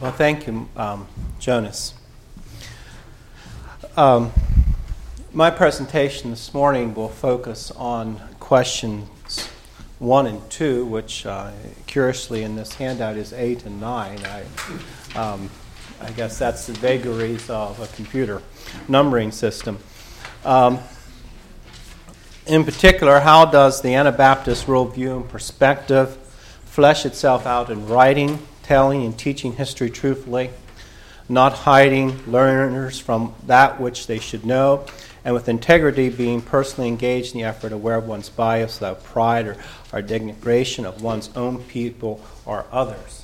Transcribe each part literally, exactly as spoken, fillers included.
Well, thank you, um, Jonas. Um, my presentation this morning will focus on questions one and two, which uh, curiously in this handout is eight and nine. I, um, I guess that's the vagaries of a computer numbering system. Um, in particular, how does the Anabaptist worldview and perspective flesh itself out in writing, telling, and teaching history truthfully, not hiding learners from that which they should know, and with integrity being personally engaged in the effort, aware of one's bias without pride or, or denigration of one's own people or others.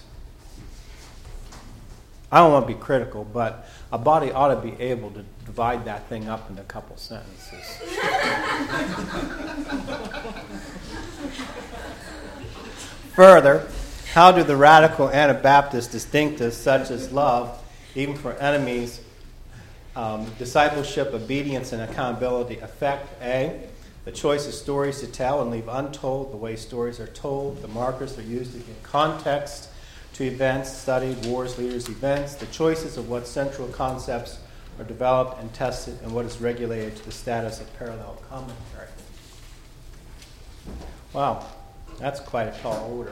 I don't want to be critical, but a body ought to be able to divide that thing up into a couple sentences. Further, how do the radical Anabaptist distinctives such as love, even for enemies, um, discipleship, obedience, and accountability affect A, the choice of stories to tell and leave untold, the way stories are told, the markers that are used to give context to events, studied, wars, leaders, events, the choices of what central concepts are developed and tested, and what is regulated to the status of parallel commentary. Wow, that's quite a tall order.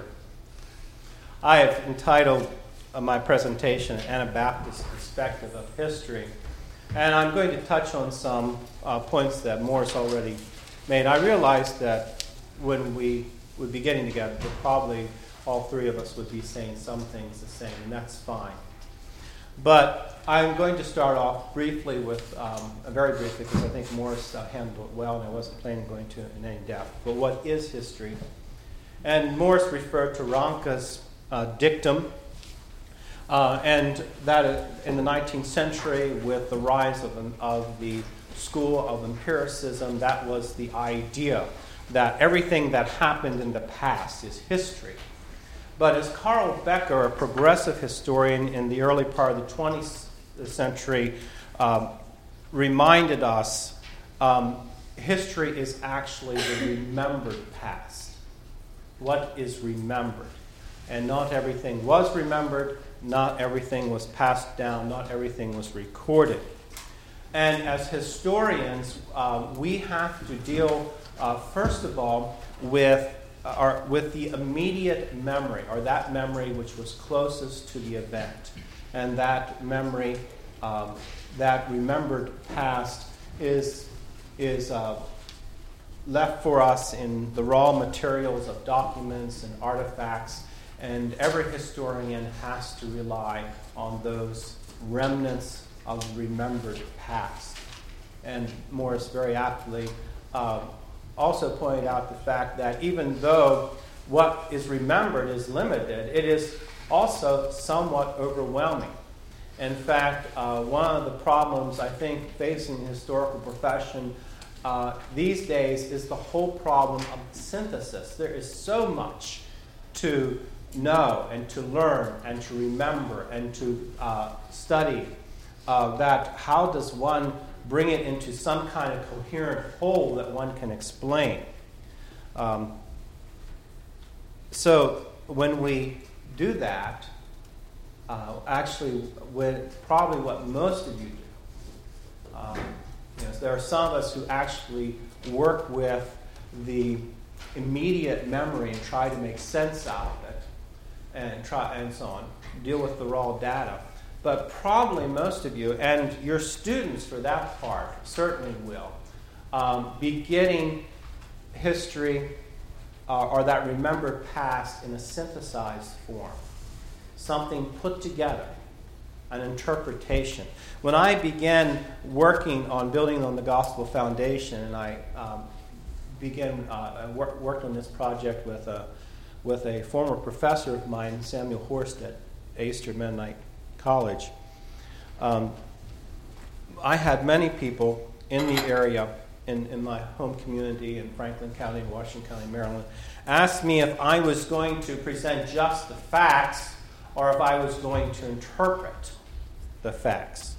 I have entitled uh, my presentation Anabaptist Perspective of History, and I'm going to touch on some uh, points that Morris already made. I realized that when we would be getting together, that probably all three of us would be saying some things the same, and that's fine. But I'm going to start off briefly with, um, very briefly, because I think Morris uh, handled it well, and I wasn't planning on going to it in any depth. But what is history? And Morris referred to Ranke's uh, dictum, uh, and that in the nineteenth century, with the rise of, of the school of empiricism, that was the idea that everything that happened in the past is history. But as Carl Becker, a progressive historian in the early part of the twentieth century, um, reminded us, um, history is actually the remembered past. What is remembered? And not everything was remembered, not everything was passed down, not everything was recorded. And as historians, uh, we have to deal, uh, first of all, with Or with the immediate memory, or that memory which was closest to the event. And that memory, um, that remembered past, is, is uh, left for us in the raw materials of documents and artifacts, and every historian has to rely on those remnants of remembered past. And Morris very aptly uh, also pointed out the fact that even though what is remembered is limited, it is also somewhat overwhelming. In fact, uh, one of the problems I think facing the historical profession uh, these days is the whole problem of synthesis. There is so much to know and to learn and to remember and to uh, study uh, that how does one bring it into some kind of coherent whole that one can explain. Um, so when we do that, uh, actually, when, probably what most of you do, um, you know, there are some of us who actually work with the immediate memory and try to make sense out of it, and try and so on, deal with the raw data. But probably most of you, and your students for that part, certainly will, um, be getting history uh, or that remembered past in a synthesized form. Something put together, an interpretation. When I began working on building on the gospel foundation, and I um, began, uh, I work, worked on this project with a, with a former professor of mine, Samuel Horst at Easter Mennonite College. Um, I had many people in the area, in, in my home community in Franklin County, Washington County, Maryland, ask me if I was going to present just the facts or if I was going to interpret the facts.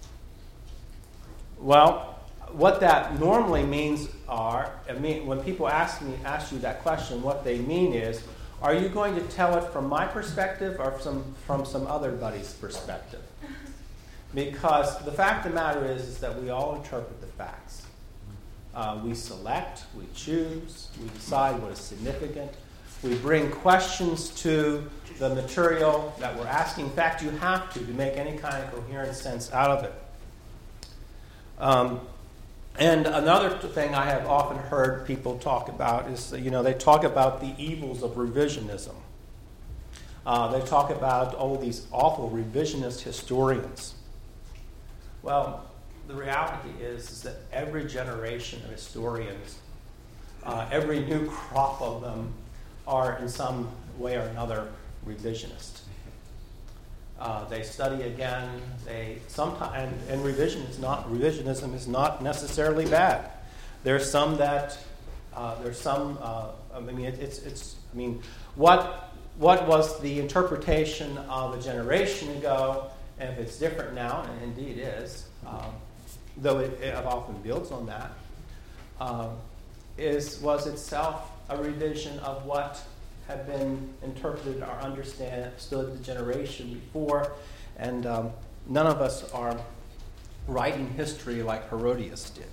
Well, what that normally means are, I mean, when people ask me, ask you that question, what they mean is, Are you going to tell it from my perspective or from, from some other buddy's perspective? Because the fact of the matter is, is that we all interpret the facts. Uh, we select, we choose, we decide what is significant. We bring questions to the material that we're asking. In fact, you have to to make any kind of coherent sense out of it. Um, and another thing I have often heard people talk about is, you know, they talk about the evils of revisionism. Uh, they talk about, oh, these awful revisionist historians. Well, the reality is, is that every generation of historians, uh, every new crop of them, are in some way or another revisionist. Uh, they study again. They sometimes and, and revision is not revisionism is not necessarily bad. There's some that uh, there's some. Uh, I mean, it, it's it's. I mean, what what was the interpretation of a generation ago, and if it's different now, and indeed is, um, though it, it often builds on that, uh, is was itself a revision of what had been interpreted or understood the generation before, and um, none of us are writing history like Herodias did.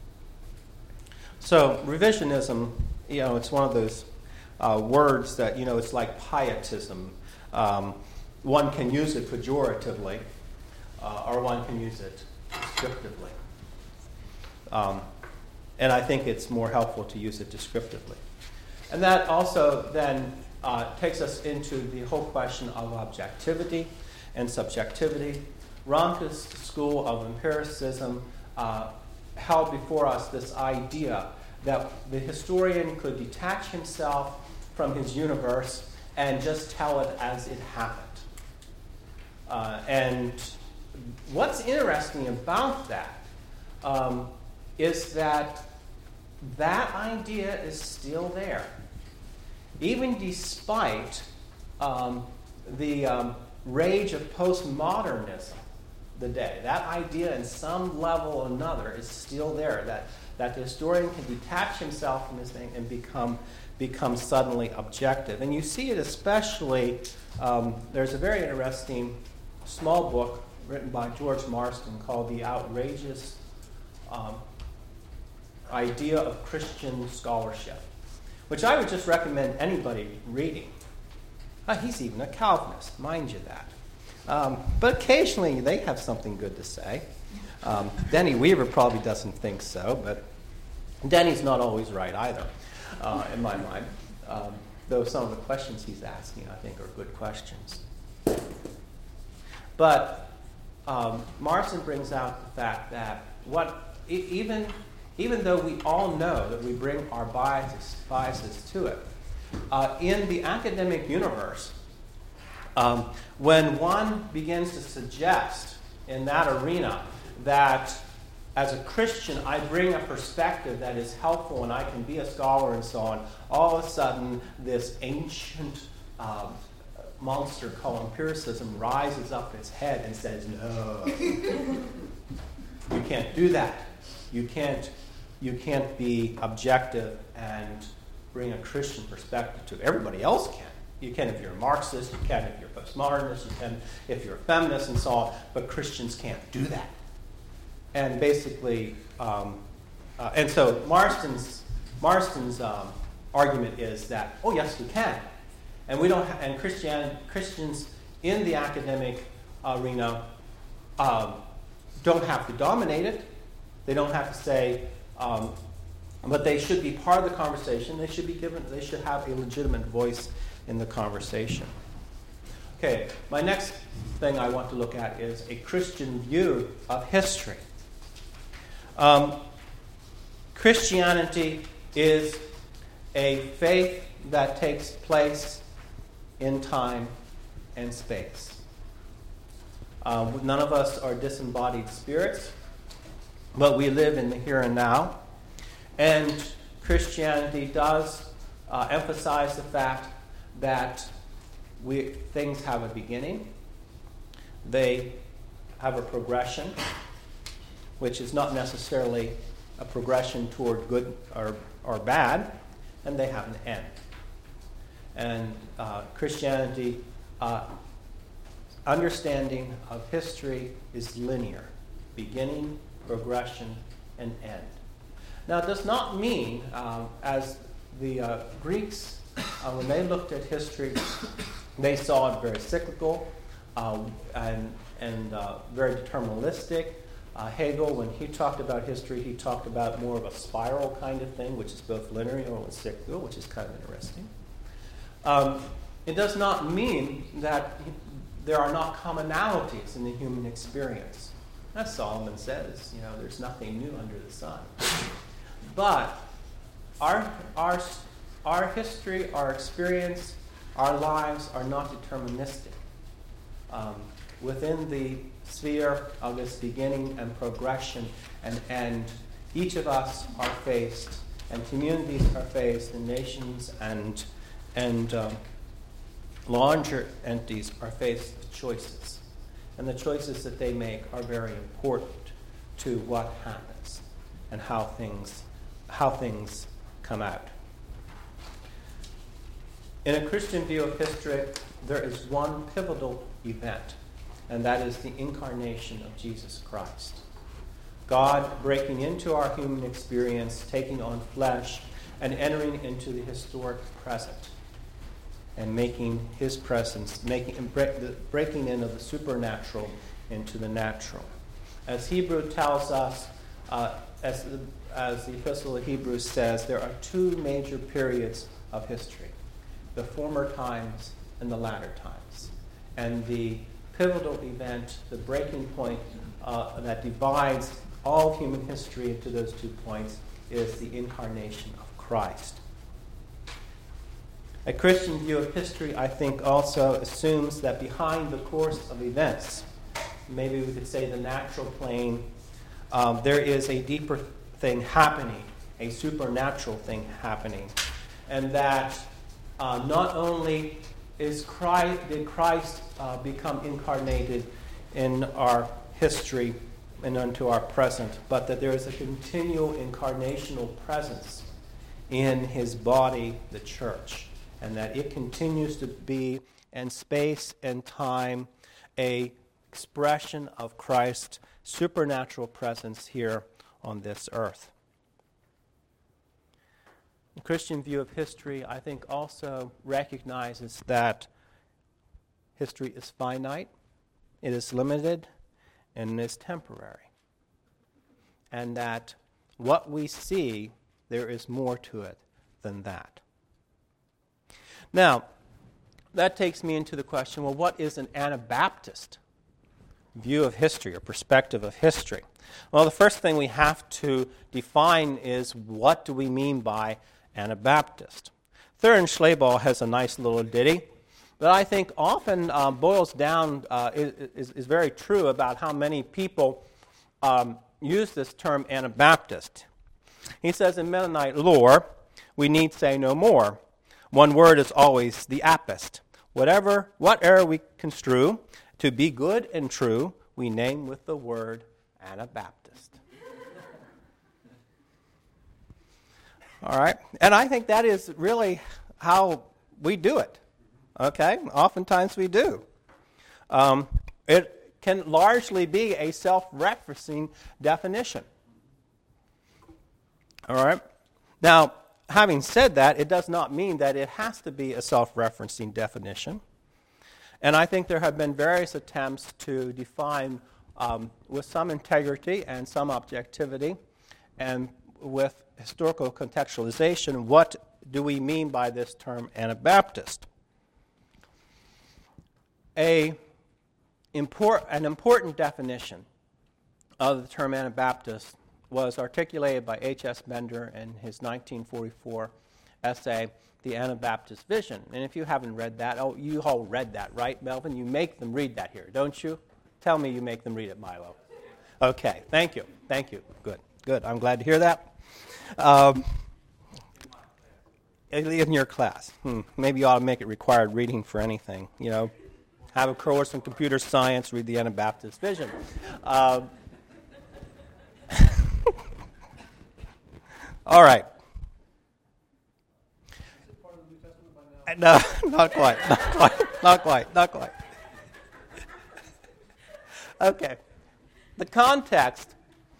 So revisionism, you know, it's one of those uh, words that, you know, it's like pietism. Um, one can use it pejoratively, uh, or one can use it descriptively. Um, and I think it's more helpful to use it descriptively. And that also then uh, takes us into the whole question of objectivity and subjectivity. Ranke's school of empiricism uh, held before us this idea that the historian could detach himself from his universe and just tell it as it happened. Uh, and what's interesting about that um, is that that idea is still there. Even despite um, the um, rage of postmodernism, the day, that idea in some level or another is still there, that, that the historian can detach himself from his thing and become, become suddenly objective. And you see it especially, um, there's a very interesting small book written by George Marston called The Outrageous um, Idea of Christian Scholarship, which I would just recommend anybody reading. Uh, he's even a Calvinist, mind you that. Um, but occasionally they have something good to say. Um, Denny Weaver probably doesn't think so, but Denny's not always right either, uh, in my mind. Um, though some of the questions he's asking, I think, are good questions. But um, Marston brings out the fact that what e- even even though we all know that we bring our biases biases to it, uh, in the academic universe, um, when one begins to suggest in that arena that as a Christian I bring a perspective that is helpful and I can be a scholar and so on, all of a sudden this ancient um, monster called empiricism rises up its head and says, no, you can't do that. You can't, you can't be objective and bring a Christian perspective to it. Everybody else can. You can if you're a Marxist, you can if you're a postmodernist, you can if you're a feminist and so on, but Christians can't do that. And basically, um, uh, and so Marston's, Marston's um, argument is that, oh yes, we can. And we don't, ha- and Christian Christians in the academic arena um, don't have to dominate it. They don't have to say, um, but they should be part of the conversation. They should be given. They should have a legitimate voice in the conversation. Okay, my next thing I want to look at is a Christian view of history. Um, Christianity is a faith that takes place in time and space. Um, none of us are disembodied spirits, but we live in the here and now. And Christianity does uh, emphasize the fact that we, things have a beginning. They have a progression, which is not necessarily a progression toward good or, or bad, and they have an end. and uh, Christianity, uh, understanding of history is linear, beginning, progression, and end. Now, it does not mean, uh, as the uh, Greeks, uh, when they looked at history, they saw it very cyclical uh, and, and uh, very deterministic. Uh, Hegel, when he talked about history, he talked about more of a spiral kind of thing, which is both linear and cyclical, which is kind of interesting. Um, it does not mean that there are not commonalities in the human experience. As Solomon says, you know, there's nothing new under the sun. But our, our, our history, our experience, our lives are not deterministic. Um, within the sphere of this beginning and progression and end, each of us are faced, and communities are faced, and nations and, and um, larger entities are faced with choices. And the choices that they make are very important to what happens and how things, how things come out. In a Christian view of history, there is one pivotal event, and that is the incarnation of Jesus Christ. God breaking into our human experience, taking on flesh, and entering into the historic present, and making his presence, making break, the breaking in of the supernatural into the natural. As Hebrew tells us, uh, as, the, as the Epistle of Hebrews says, there are two major periods of history, the former times and the latter times. And the pivotal event, the breaking point uh, that divides all human history into those two points, is the incarnation of Christ. A Christian view of history, I think, also assumes that behind the course of events, maybe we could say the natural plane, um, there is a deeper thing happening, a supernatural thing happening, and that uh, not only is Christ, did Christ uh, become incarnated in our history and unto our present, but that there is a continual incarnational presence in his body, the church, and that it continues to be in space and time a expression of Christ's supernatural presence here on this earth. The Christian view of history, I think, also recognizes that history is finite, it is limited, and it is temporary. And that what we see, there is more to it than that. Now, that takes me into the question, well, what is an Anabaptist view of history or perspective of history? Well, the first thing we have to define is, what do we mean by Anabaptist? Theron Schlabach has a nice little ditty that I think often uh, boils down, uh, is, is very true about how many people um, use this term Anabaptist. He says, in Mennonite lore, we need say no more. One word is always the apist. Whatever, whatever we construe to be good and true, we name with the word Anabaptist. All right? And I think that is really how we do it. Okay? Oftentimes we do. Um, it can largely be a self-referencing definition. All right? Now, having said that, it does not mean that it has to be a self-referencing definition. And I think there have been various attempts to define um, with some integrity and some objectivity and with historical contextualization, what do we mean by this term Anabaptist? A import, an important definition of the term Anabaptist was articulated by H S Bender in his nineteen forty-four essay, The Anabaptist Vision. And if you haven't read that, oh, you all read that, right, Melvin? You make them read that here, don't you? Tell me you make them read it, Milo. Okay, thank you, thank you. Good, good. I'm glad to hear that. Um, in your class, hmm, maybe you ought to make it required reading for anything, you know. Have a course in computer science, read the Anabaptist Vision. Uh, all right. No, not quite, not quite, not quite, not quite. Okay. The context,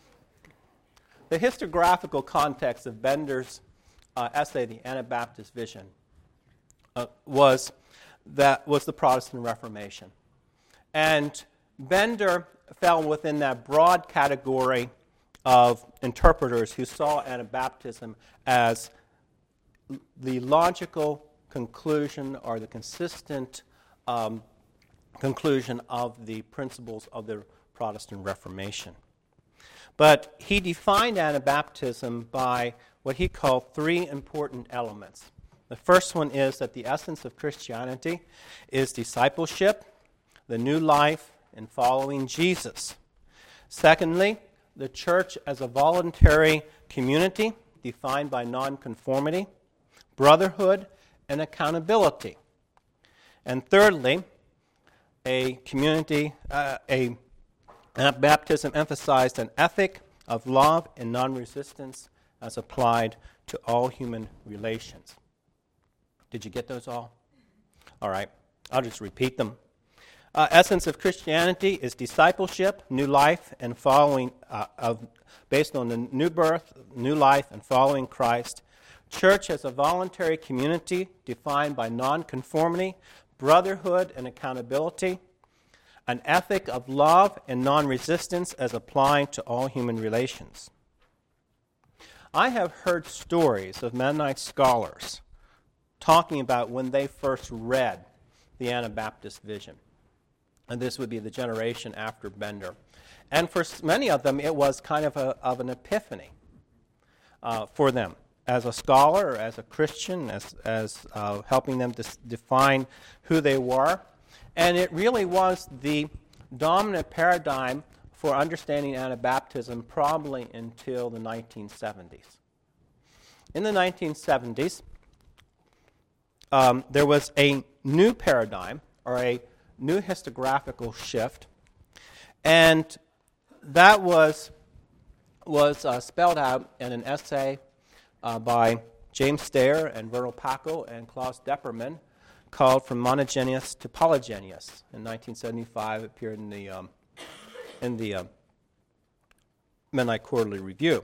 the historiographical context of Bender's uh, essay, The Anabaptist Vision, uh, was that was the Protestant Reformation. And Bender fell within that broad category of interpreters who saw Anabaptism as the logical conclusion or the consistent um, conclusion of the principles of the Protestant Reformation. But he defined Anabaptism by what he called three important elements. The first one is that the essence of Christianity is discipleship, the new life, and following Jesus. Secondly, the church as a voluntary community defined by nonconformity, brotherhood, and accountability. And thirdly, a community, uh, a Anabaptism emphasized an ethic of love and non-resistance as applied to all human relations. Did you get those all? All right, I'll just repeat them. Uh, essence of Christianity is discipleship, new life, and following uh, of based on the new birth, new life, and following Christ. Church as a voluntary community defined by nonconformity, brotherhood, and accountability. An ethic of love and non-resistance as applying to all human relations. I have heard stories of Mennonite scholars talking about when they first read the Anabaptist Vision. And this would be the generation after Bender. And for many of them, it was kind of, a, of an epiphany uh, for them. As a scholar, as a Christian, as, as uh, helping them to define who they were. And it really was the dominant paradigm for understanding Anabaptism probably until the nineteen seventies. In the nineteen seventies, um, there was a new paradigm, or a new historiographical shift, and that was, was uh, spelled out in an essay uh, by James Stayer and Vernal Packel and Klaus Depperman, called From Monogeneous to Polygeneous. In nineteen seventy-five, it appeared in the um, in the uh, Mennonite Quarterly Review.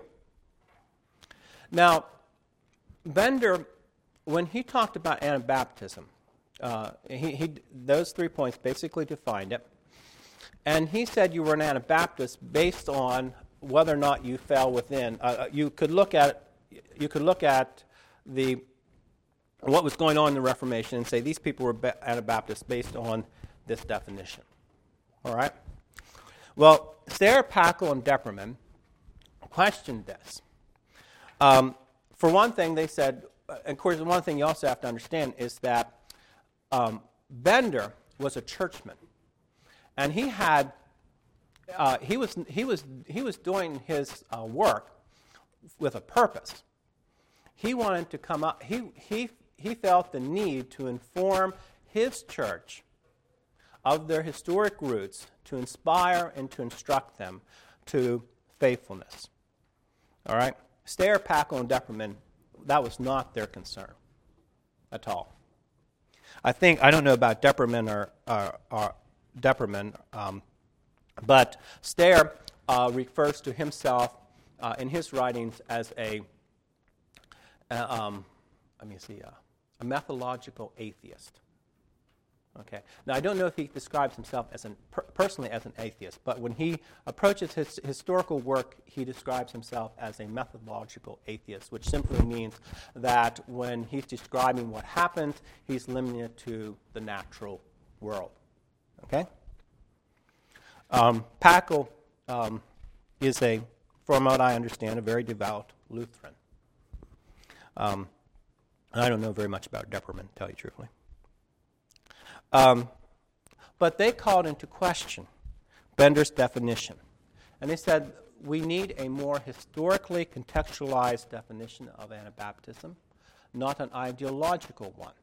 Now, Bender, when he talked about Anabaptism, uh, he, he those three points basically defined it, and he said you were an Anabaptist based on whether or not you fell within. Uh, you could look at you could look at the what was going on in the Reformation and say these people were Anabaptists based on this definition. All right? Well, Stayer, Packel, and Depperman questioned this. Um, for one thing, they said, and of course, one thing you also have to understand is that um, Bender was a churchman, and he had uh, he was he was he was doing his uh, work with a purpose. He wanted to come up. He he. He felt the need to inform his church of their historic roots, to inspire and to instruct them to faithfulness. All right? Stayer, Packel, and Depperman, that was not their concern at all. I think, I don't know about Depperman or, or, or Depperman, um, but Stayer uh, refers to himself uh, in his writings as a, uh, um, let me see, uh, a methodological atheist. Okay. Now, I don't know if he describes himself as an per- personally as an atheist, but when he approaches his historical work, he describes himself as a methodological atheist, which simply means that when he's describing what happened, he's limiting it to the natural world. Okay. Um, Packel um, is a, from what I understand, a very devout Lutheran. Um, I don't know very much about Depperman, to tell you truthfully. Um, but they called into question Bender's definition. And they said, we need a more historically contextualized definition of Anabaptism, not an ideological one.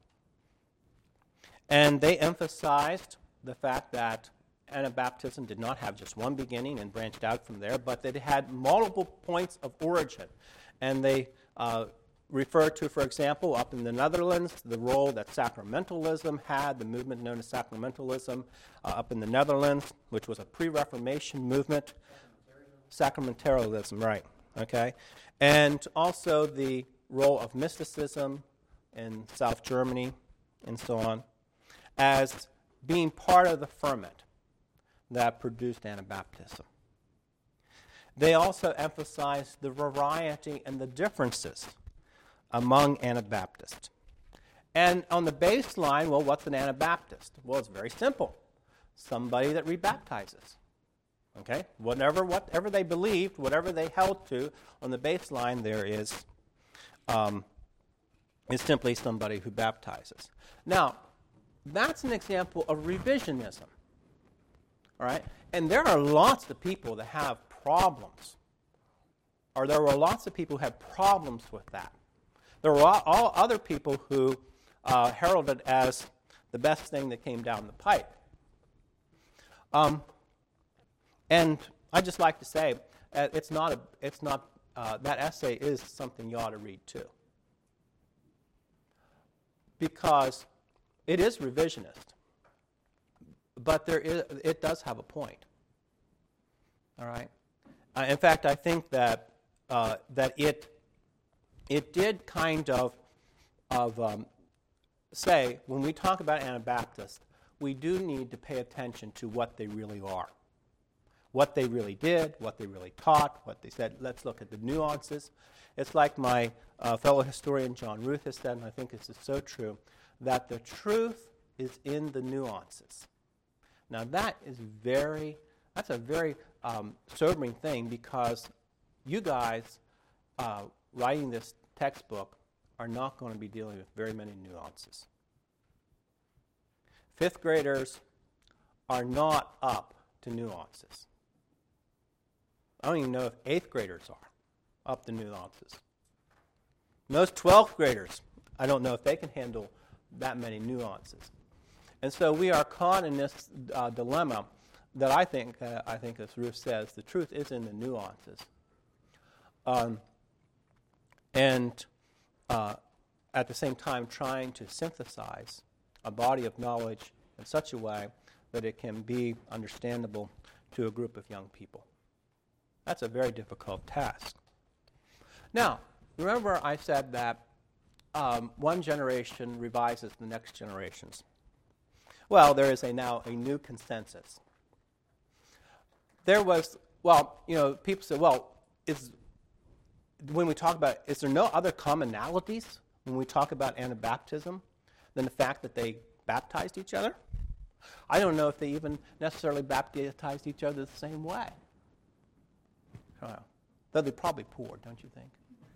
And they emphasized the fact that Anabaptism did not have just one beginning and branched out from there, but that it had multiple points of origin. And they uh, refer to, for example, up in the Netherlands, the role that sacramentalism had, the movement known as sacramentalism uh, up in the Netherlands, which was a pre-Reformation movement. Sacramentalism, right, okay. And also the role of mysticism in South Germany and so on, as being part of the ferment that produced Anabaptism. They also emphasized the variety and the differences among Anabaptists. And on the baseline, well, what's an Anabaptist? Well, it's very simple. Somebody that rebaptizes. Okay? Whatever, whatever they believed, whatever they held to, on the baseline there is, um, is simply somebody who baptizes. Now, that's an example of revisionism. All right? And there are lots of people that have problems. Or there were lots of people who had problems with that. There were all, all other people who uh, heralded as the best thing that came down the pipe. Um, and I just like to say, uh, it's not a, it's not uh, that essay is something you ought to read too, because it is revisionist, but there is it does have a point. All right. Uh, in fact, I think that uh, that it it did kind of of um, say when we talk about Anabaptists, we do need to pay attention to what they really are, what they really did, what they really taught, what they said. Let's look at the nuances. It's like my uh, fellow historian John Ruth has said, and I think this is so true, that the truth is in the nuances. Now that is very, that's a very um, sobering thing, because you guys uh, writing this textbook are not going to be dealing with very many nuances. Fifth graders are not up to nuances. I don't even know if eighth graders are up to nuances. Most twelfth graders, I don't know if they can handle that many nuances. And so we are caught in this uh, dilemma that I think, uh, I think as Ruth says, the truth is in the nuances. Um, and uh, at the same time trying to synthesize a body of knowledge in such a way that it can be understandable to a group of young people. That's a very difficult task. Now, remember I said that um, one generation revises the next generations. Well, there is a now a new consensus. There was, well, you know, people say, well, is when we talk about, is there no other commonalities when we talk about Anabaptism than the fact that they baptized each other? I don't know if they even necessarily baptized each other the same way. Well, though they probably poured, don't you think?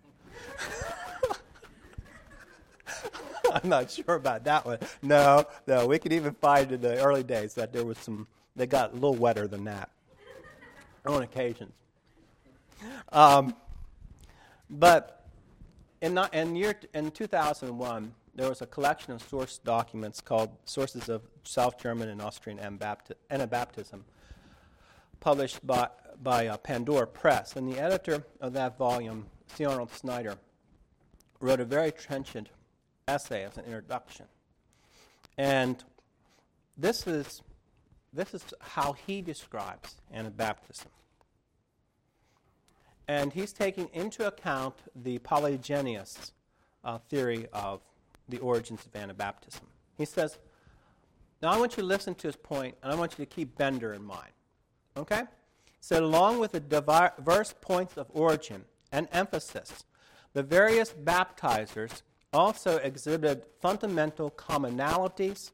I'm not sure about that one. No, no, we could even find in the early days that there was some, they got a little wetter than that on occasions. Um, but in, not, in, year, in two thousand one, there was a collection of source documents called Sources of South German and Austrian Anabaptism, published by, by uh, Pandora Press. And the editor of that volume, C. Arnold Snyder, wrote a very trenchant essay as an introduction. And this is, this is how he describes Anabaptism. And he's taking into account the polygenous uh, theory of the origins of Anabaptism. He says, now I want you to listen to his point, and I want you to keep Bender in mind. Okay? He said, along with the diverse points of origin and emphasis, the various baptizers also exhibited fundamental commonalities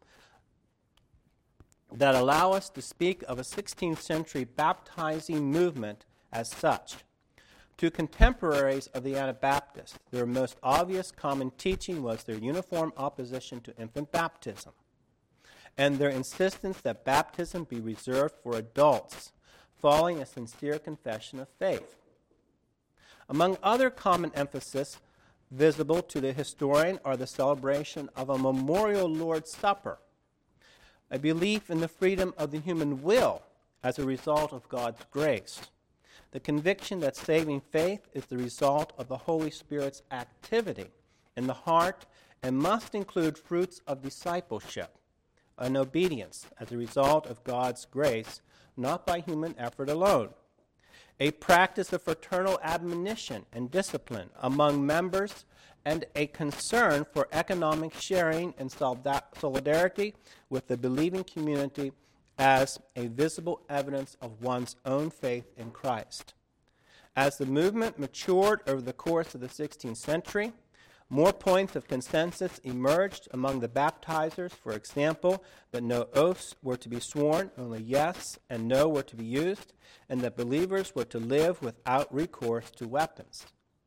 that allow us to speak of a sixteenth century baptizing movement as such. To contemporaries of the Anabaptists, their most obvious common teaching was their uniform opposition to infant baptism and their insistence that baptism be reserved for adults following a sincere confession of faith. Among other common emphasis visible to the historian are the celebration of a memorial Lord's Supper, a belief in the freedom of the human will as a result of God's grace, The conviction that saving faith is the result of the Holy Spirit's activity in the heart and must include fruits of discipleship and obedience as a result of God's grace, not by human effort alone. A practice of fraternal admonition and discipline among members, and a concern for economic sharing and solidarity with the believing community as a visible evidence of one's own faith in Christ. As the movement matured over the course of the sixteenth century, more points of consensus emerged among the baptizers, for example, that no oaths were to be sworn, only yes and no were to be used, and that believers were to live without recourse to weapons.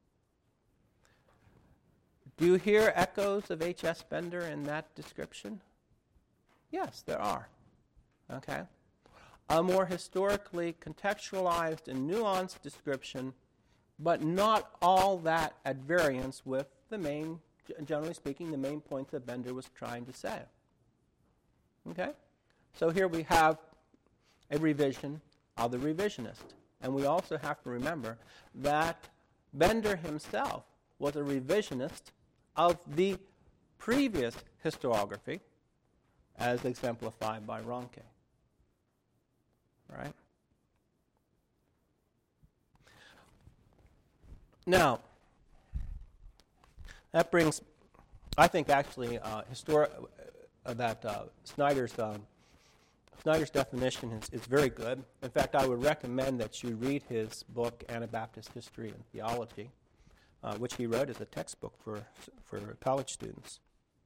Do you hear echoes of H S Bender in that description? Yes, there are. Okay? A more historically contextualized and nuanced description, but not all that at variance with the main, generally speaking, the main points that Bender was trying to say. Okay? So here we have a revision of the revisionist. And we also have to remember that Bender himself was a revisionist of the previous historiography, as exemplified by Ronke. Right? Now, that brings, I think, actually, uh, histori- uh, that uh, Snyder's um, Snyder's definition is, is very good. In fact, I would recommend that you read his book, Anabaptist History and Theology, uh, which he wrote as a textbook for for college students.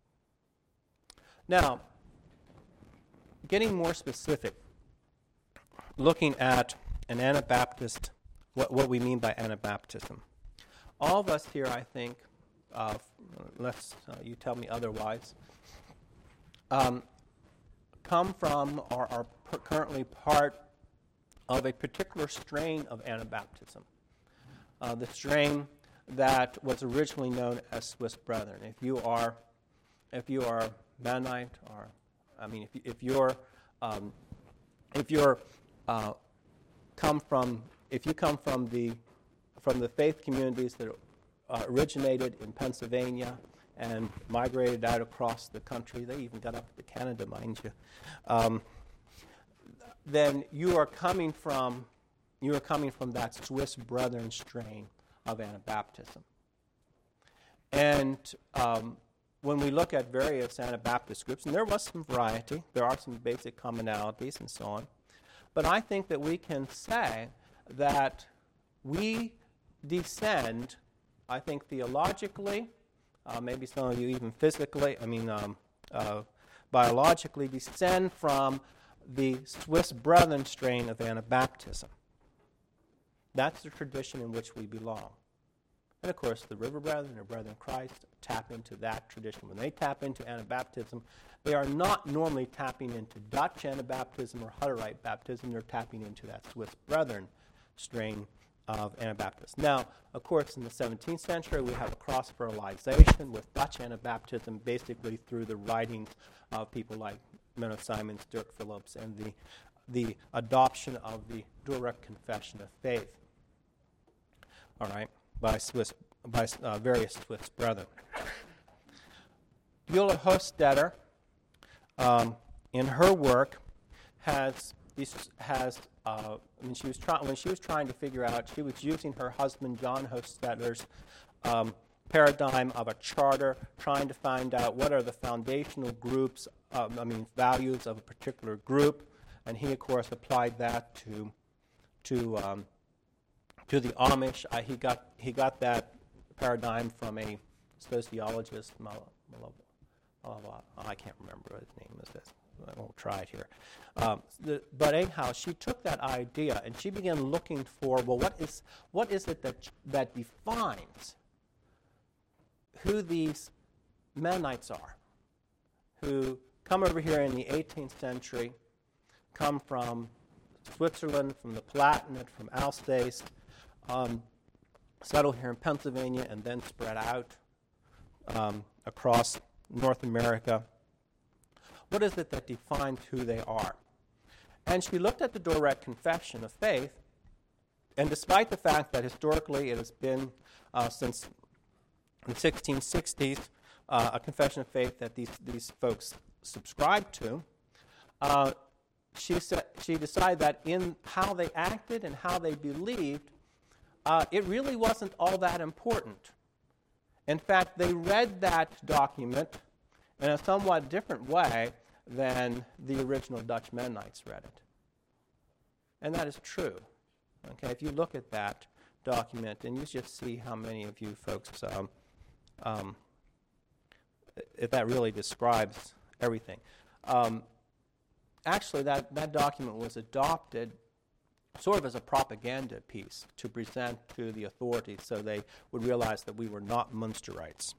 Now, getting more specific, looking at an Anabaptist, what, what we mean by Anabaptism. All of us here, I think, uh, unless uh, you tell me otherwise, um, come from or are per- currently part of a particular strain of Anabaptism, uh, the strain that was originally known as Swiss Brethren. If you are, if you are Mennonite, or I mean, if, you, if you're, um, if you're uh, come from, if you come from the from the faith communities that uh, originated in Pennsylvania and migrated out across the country, they even got up to Canada, mind you, um, then you are coming from you are coming from that Swiss Brethren strain of Anabaptism. And um, when we look at various Anabaptist groups, and there was some variety, there are some basic commonalities and so on, but I think that we can say that we descend, I think theologically, uh, maybe some of you even physically, I mean um, uh, biologically, descend from the Swiss Brethren strain of Anabaptism. That's the tradition in which we belong. And of course, the River Brethren or Brethren Christ tap into that tradition. When they tap into Anabaptism, they are not normally tapping into Dutch Anabaptism or Hutterite baptism. They're tapping into that Swiss Brethren strain of Anabaptists. Now, of course, in the seventeenth century, we have a cross-fertilization with Dutch Anabaptism, basically through the writings of people like Menno Simons, Dirk Phillips, and the the adoption of the Dordrecht Confession of Faith. All right, by Swiss, by uh, various Swiss brethren. Beulah Hofstetter, um, in her work, has has uh, when she was trying when she was trying to figure out, she was using her husband John Hofstetter's um, paradigm of a charter, trying to find out what are the foundational groups, um, I mean values of a particular group, and he of course applied that to to um, to the Amish. I, he got he got that paradigm from a sociologist. Mal, Mal, Mal, I can't remember what his name is. This. I won't try it here. Um, the, but anyhow, she took that idea and she began looking for, well, what is what is it that that defines who these Mennonites are, who come over here in the eighteenth century, come from Switzerland, from the Palatinate, from Alsace, um, settle here in Pennsylvania, and then spread out um, across North America. What is it that defines who they are? And she looked at the Dordrecht Confession of Faith, and despite the fact that historically it has been uh, since the sixteen sixties uh, a confession of faith that these, these folks subscribed to, uh, she, said, she decided that in how they acted and how they believed, uh, it really wasn't all that important. In fact, they read that document in a somewhat different way than the original Dutch Mennonites read it. And that is true. Okay, if you look at that document, and you just see how many of you folks, um, um, if that really describes everything. Um, actually, that, that document was adopted sort of as a propaganda piece to present to the authorities so they would realize that we were not Munsterites.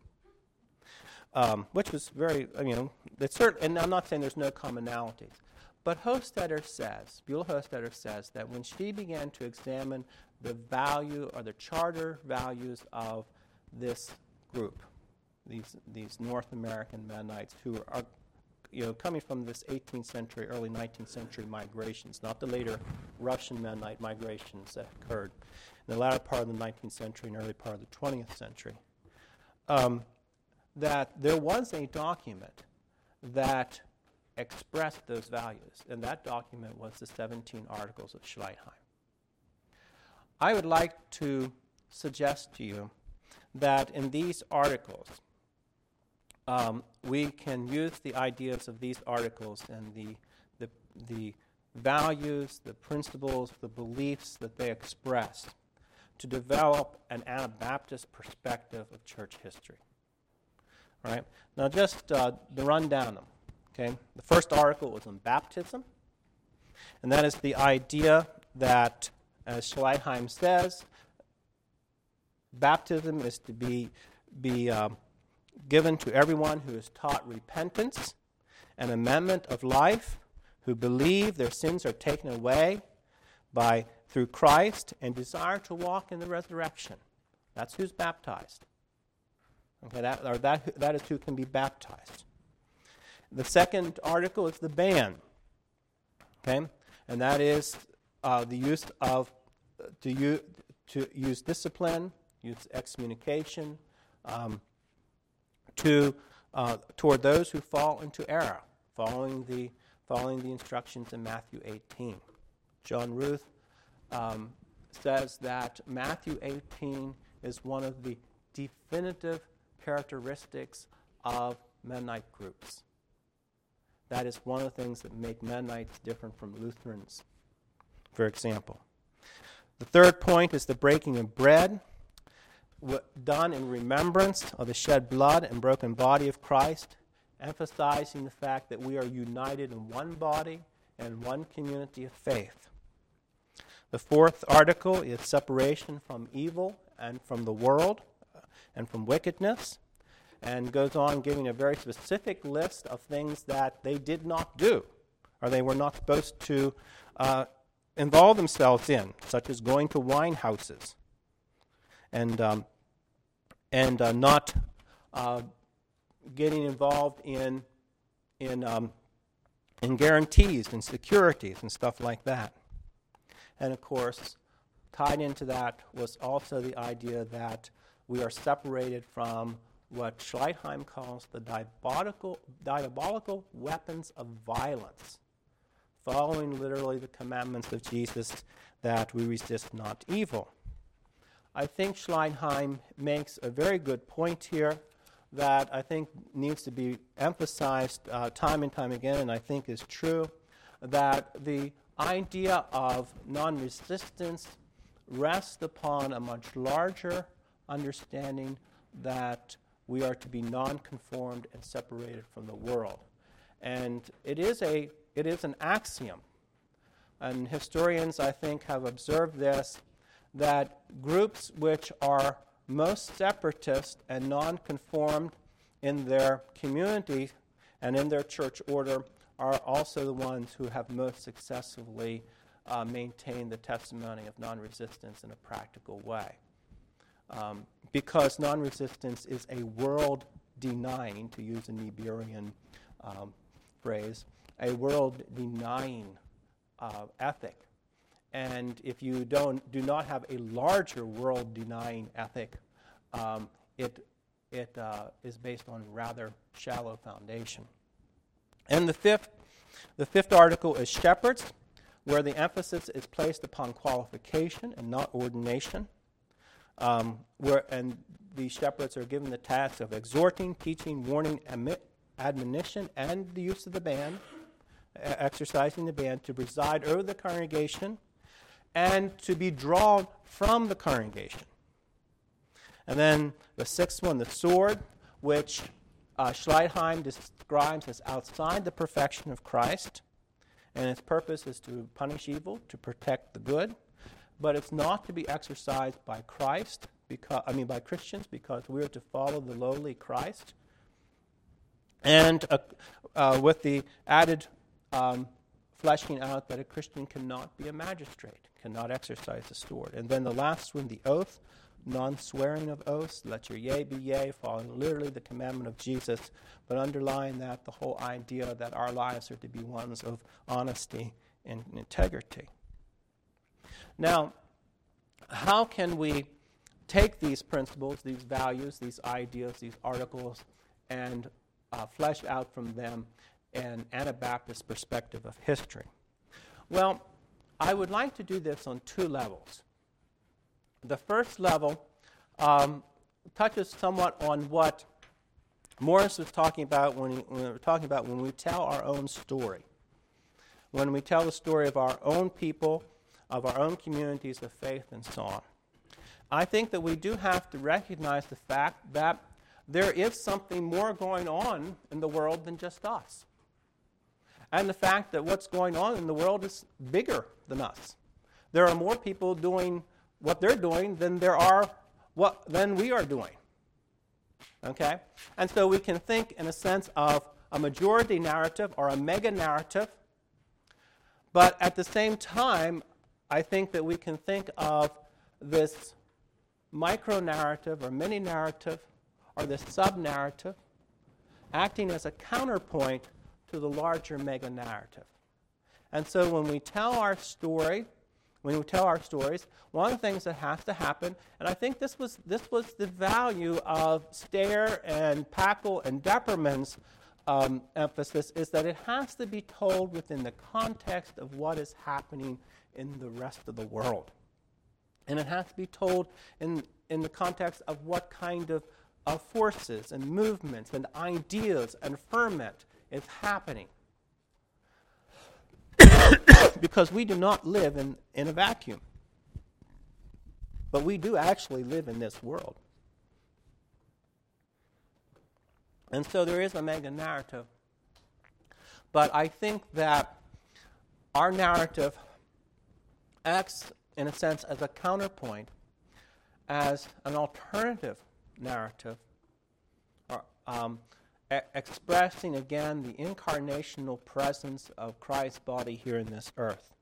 Um, which was very, you know, it's certain, and I'm not saying there's no commonalities, but Hostetter says, Beulah Hostetter says that when she began to examine the value or the charter values of this group, these these North American Mennonites who are, you know, coming from this eighteenth century, early nineteenth century migrations, not the later Russian Mennonite migrations that occurred in the latter part of the nineteenth century and early part of the twentieth century, um, that there was a document that expressed those values, and that document was the seventeen Articles of Schleitheim. I would like to suggest to you that in these articles, um, we can use the ideas of these articles and the, the, the values, the principles, the beliefs that they express to develop an Anabaptist perspective of church history. All right? Now, just uh, to run down them. Okay? The first article was on baptism, and that is the idea that, as Schleitheim says, baptism is to be, be um, given to everyone who is taught repentance, an amendment of life, who believe their sins are taken away by through Christ and desire to walk in the resurrection. That's who's baptized. Okay, that, or that, that is who can be baptized. The second article is the ban, okay, and that is uh, the use of uh, to, use, to use discipline, use excommunication um, to uh, toward those who fall into error, following the following the instructions in Matthew eighteen. John Ruth um, says that Matthew eighteen is one of the definitive characteristics of Mennonite groups. That is one of the things that make Mennonites different from Lutherans, for example. The third point is the breaking of bread, done in remembrance of the shed blood and broken body of Christ, emphasizing the fact that we are united in one body and one community of faith. The fourth article is separation from evil and from the world and from wickedness, and goes on giving a very specific list of things that they did not do, or they were not supposed to uh, involve themselves in, such as going to wine houses, and um, and uh, not uh, getting involved in in um, in guarantees and securities and stuff like that. And of course, tied into that was also the idea that we are separated from what Schleitheim calls the diabolical, diabolical weapons of violence, following literally the commandments of Jesus that we resist not evil. I think Schleitheim makes a very good point here that I think needs to be emphasized uh, time and time again, and I think is true, that the idea of non-resistance rests upon a much larger understanding that we are to be non-conformed and separated from the world. And it is a it is an axiom. And historians, I think, have observed this, that groups which are most separatist and non-conformed in their community and in their church order are also the ones who have most successfully uh, maintained the testimony of non-resistance in a practical way. Um, because non-resistance is a world-denying, to use a Niebuhrian um, phrase, a world-denying uh, ethic. and if you don't do not have a larger world-denying ethic, um, it it uh, is based on rather shallow foundation. And the fifth, the fifth article is shepherds, where the emphasis is placed upon qualification and not ordination. Um, where and the shepherds are given the task of exhorting, teaching, warning, admi- admonition, and the use of the band, uh, exercising the band to preside over the congregation and to be drawn from the congregation. And then the sixth one, the sword, which uh, Schleidheim describes as outside the perfection of Christ, and its purpose is to punish evil, to protect the good, but it's not to be exercised by Christ, because I mean by Christians, because we are to follow the lowly Christ. And uh, uh, with the added um, fleshing out that a Christian cannot be a magistrate, cannot exercise the sword. And then the last one, the oath, non-swearing of oaths, let your yea be yea, following literally the commandment of Jesus, but underlying that the whole idea that our lives are to be ones of honesty and integrity. Now, how can we take these principles, these values, these ideas, these articles, and uh, flesh out from them an Anabaptist perspective of history? Well, I would like to do this on two levels. The first level um, touches somewhat on what Morris was talking about when, he, when we were talking about when we tell our own story. When we tell the story of our own people, of our own communities of faith, and so on. I think that we do have to recognize the fact that there is something more going on in the world than just us. And the fact that what's going on in the world is bigger than us. There are more people doing what they're doing than there are what than we are doing. Okay? And so we can think in a sense of a majority narrative or a mega narrative, but at the same time, I think that we can think of this micro-narrative or mini-narrative or this sub-narrative acting as a counterpoint to the larger mega-narrative. And so when we tell our story, when we tell our stories, one of the things that has to happen, and I think this was this was the value of Stair and Packel and Depperman's um, emphasis, is that it has to be told within the context of what is happening in the rest of the world. And it has to be told in, in the context of what kind of, of forces and movements and ideas and ferment is happening. Because we do not live in, in a vacuum. But we do actually live in this world. And so there is a mega narrative. But I think that our narrative acts, in a sense, as a counterpoint, as an alternative narrative, or, um, e- expressing again the incarnational presence of Christ's body here in this earth.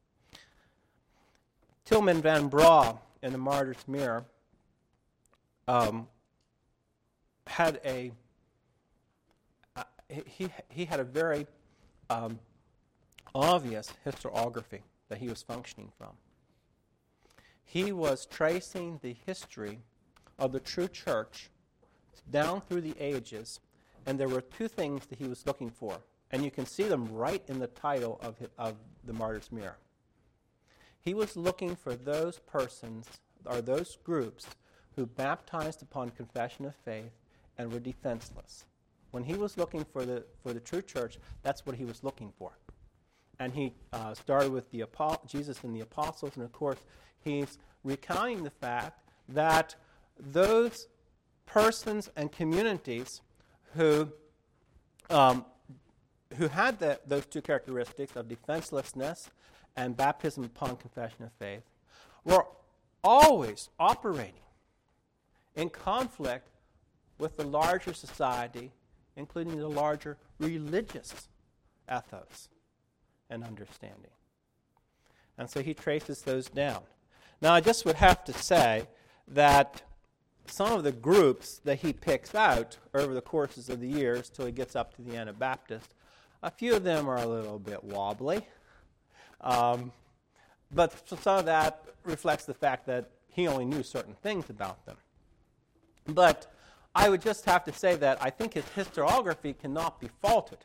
Tilman van Bra, in The Martyr's Mirror, um, had a uh, he he had a very um, obvious historiography that he was functioning from. He was tracing the history of the true church down through the ages, and there were two things that he was looking for, and you can see them right in the title of his, of The Martyr's Mirror. He was looking for those persons, or those groups, who baptized upon confession of faith and were defenseless. When he was looking for the for the true church, that's what he was looking for. And he uh, started with the apo- Jesus and the apostles, and of course, he's recounting the fact that those persons and communities who um, who had the, those two characteristics of defenselessness and baptism upon confession of faith were always operating in conflict with the larger society, including the larger religious ethos and understanding. And so he traces those down. Now, I just would have to say that some of the groups that he picks out over the courses of the years till he gets up to the Anabaptist, a few of them are a little bit wobbly. Um, but some of that reflects the fact that he only knew certain things about them. But I would just have to say that I think his historiography cannot be faulted,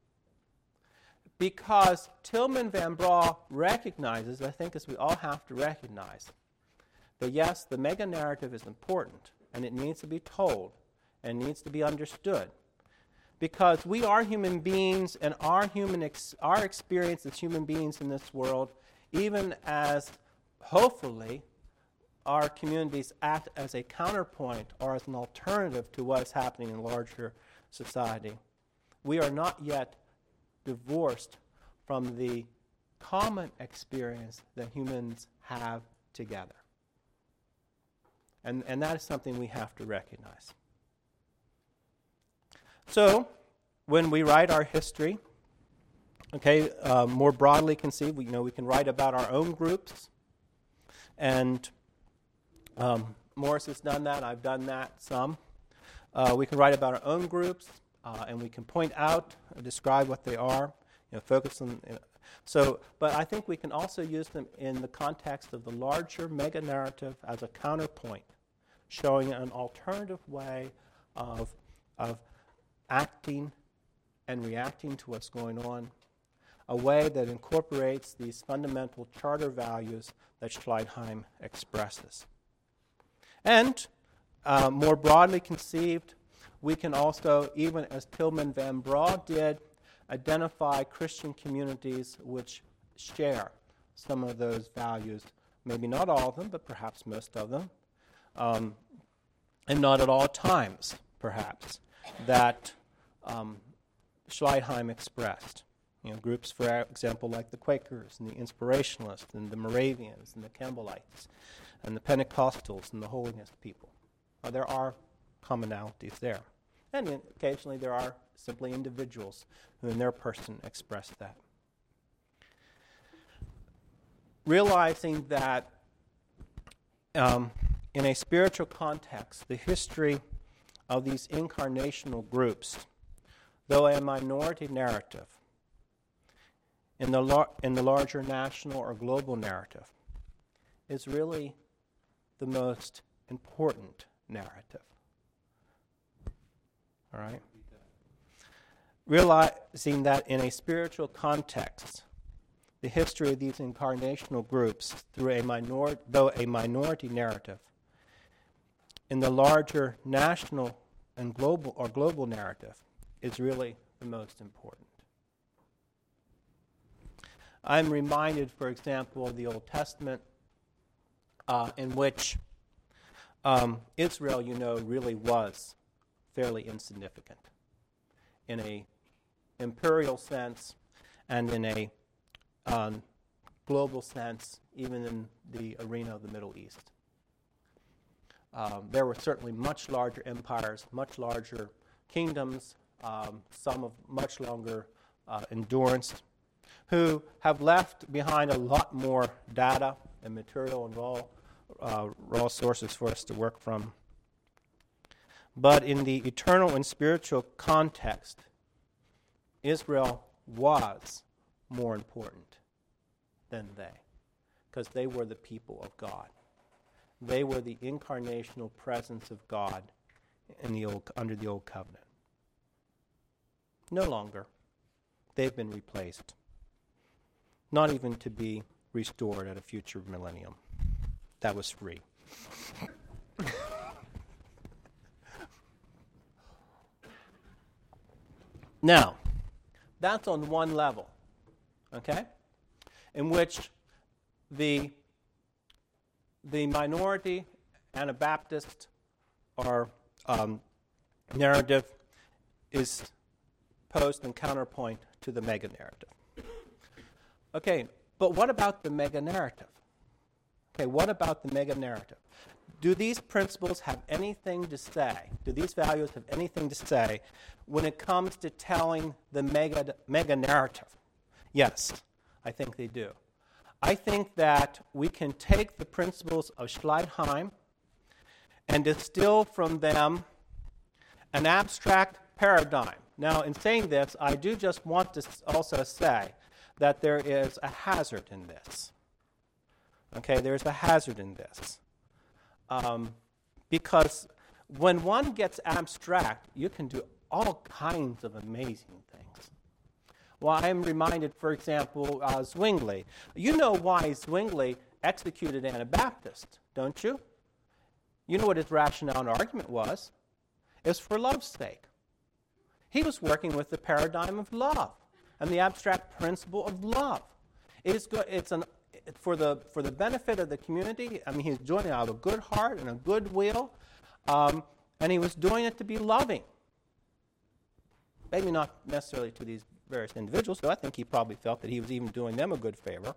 because Tilman van Braw recognizes, I think as we all have to recognize, that yes, the mega-narrative is important, and it needs to be told, and needs to be understood, because we are human beings, and our human ex- our experience as human beings in this world, even as hopefully our communities act as a counterpoint or as an alternative to what is happening in larger society, we are not yet divorced from the common experience that humans have together. And, and that is something we have to recognize. So, when we write our history, okay, uh, more broadly conceived, we, you know, we can write about our own groups, and um, Morris has done that, I've done that some. Uh, we can write about our own groups, uh, and we can point out, uh, describe what they are, you know, focus on. You know, so, but I think we can also use them in the context of the larger mega-narrative as a counterpoint, showing an alternative way of of acting and reacting to what's going on, a way that incorporates these fundamental charter values that Schleidheim expresses. And uh, more broadly conceived, we can also, even as Tilman van Braw did, identify Christian communities which share some of those values, maybe not all of them, but perhaps most of them, um, and not at all times, perhaps, that um, Schleidheim expressed. You know, groups, for example, like the Quakers and the Inspirationalists and the Moravians and the Campbellites and the Pentecostals and the Holiness people. Uh, there are commonalities there. And occasionally there are simply individuals who in their person express that. Realizing that um, in a spiritual context, the history of these incarnational groups, though a minority narrative, in the, lar- in the larger national or global narrative, is really the most important narrative. All right? Realizing that in a spiritual context, the history of these incarnational groups, through a minor- though a minority narrative, in the larger national and global or global narrative, is really the most important. I'm reminded, for example, of the Old Testament, uh, in which um, Israel, you know, really was fairly insignificant in a imperial sense and in a um, global sense, even in the arena of the Middle East. Um, there were certainly much larger empires, much larger kingdoms, um, some of much longer uh, endurance, who have left behind a lot more data and material and raw, uh, raw sources for us to work from. But in the eternal and spiritual context, Israel was more important than they, because they were the people of God. They were the incarnational presence of God in the old, under the Old Covenant. No longer. They've been replaced. Not even to be restored at a future millennium. That was free. Now, that's on one level, okay, in which the, the minority Anabaptist or um, narrative is posed in counterpoint to the mega-narrative. Okay, but what about the mega-narrative? Okay, what about the mega-narrative? Do these principles have anything to say? Do these values have anything to say when it comes to telling the mega, mega-narrative? Yes, I think they do. I think that we can take the principles of Schleidheim and distill from them an abstract paradigm. Now, in saying this, I do just want to also say that there is a hazard in this. Okay, there's a hazard in this. Um, because when one gets abstract, you can do all kinds of amazing things. Well, I'm reminded, for example, uh, Zwingli. You know why Zwingli executed Anabaptists, don't you? You know what his rationale and argument was. It was for love's sake. He was working with the paradigm of love and the abstract principle of love. It is good, it's an, for, the, for the benefit of the community. I mean, he's doing it out of a good heart and a good will, um, and he was doing it to be loving. Maybe not necessarily to these various individuals, so I think he probably felt that he was even doing them a good favor.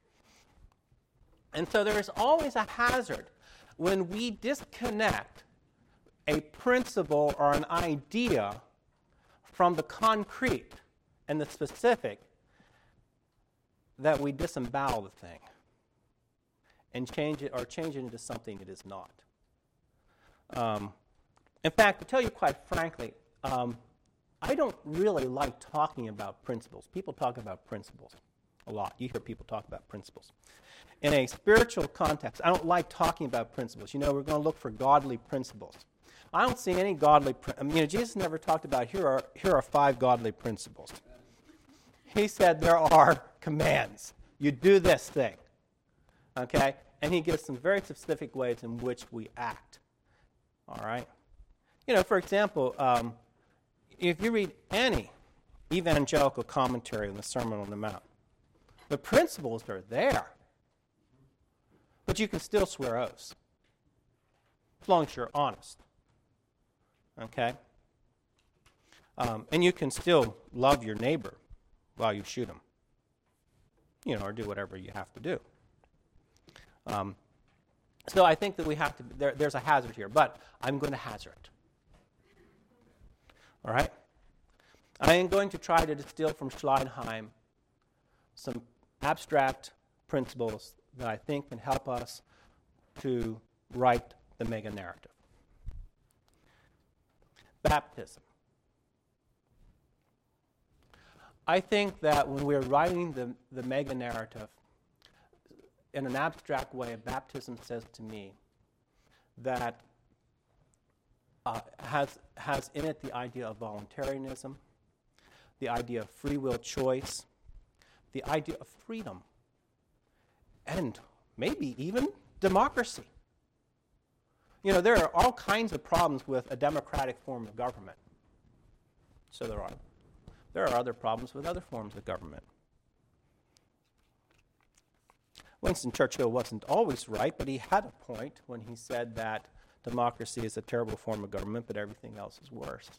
And so there is always a hazard when we disconnect a principle or an idea from the concrete and the specific, that we disembowel the thing and change it or change it into something it is not. Um, in fact, to tell you quite frankly, um, I don't really like talking about principles. People talk about principles a lot. You hear people talk about principles. In a spiritual context, I don't like talking about principles. You know, we're going to look for godly principles. I don't see any godly principles. You know, Jesus never talked about here are, here are five godly principles. He said there are commands. You do this thing. Okay? And he gives some very specific ways in which we act. All right? You know, for example, um, if you read any evangelical commentary on the Sermon on the Mount, the principles are there. But you can still swear oaths, as long as you're honest. Okay? Um, and you can still love your neighbor while you shoot him. You know, or do whatever you have to do. Um, so I think that we have to, there, there's a hazard here, but I'm going to hazard it. All right? I am going to try to distill from Schleiermacher some abstract principles that I think can help us to write the mega-narrative. Baptism. I think that when we're writing the, the mega-narrative, in an abstract way, baptism says to me that uh, has, has in it the idea of voluntarism, the idea of free will choice, the idea of freedom, and maybe even democracy. You know, there are all kinds of problems with a democratic form of government. So there are. There are other problems with other forms of government. Winston Churchill wasn't always right, but he had a point when he said that democracy is a terrible form of government, but everything else is worse.